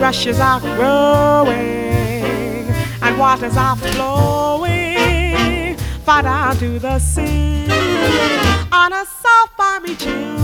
Rushes are growing and waters are flowing far down to the sea on a soft balmy June